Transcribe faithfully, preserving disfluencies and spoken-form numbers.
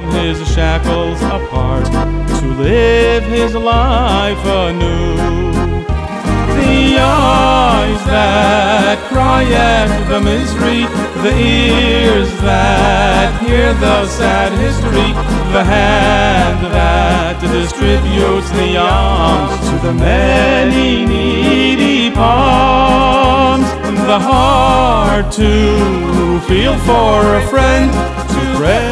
his shackles apart, to live his life anew. The eyes that cry at the misery, the ears that hear the sad history, the hand that distributes the alms to the many needy palms, the heart to feel for a friend, to pray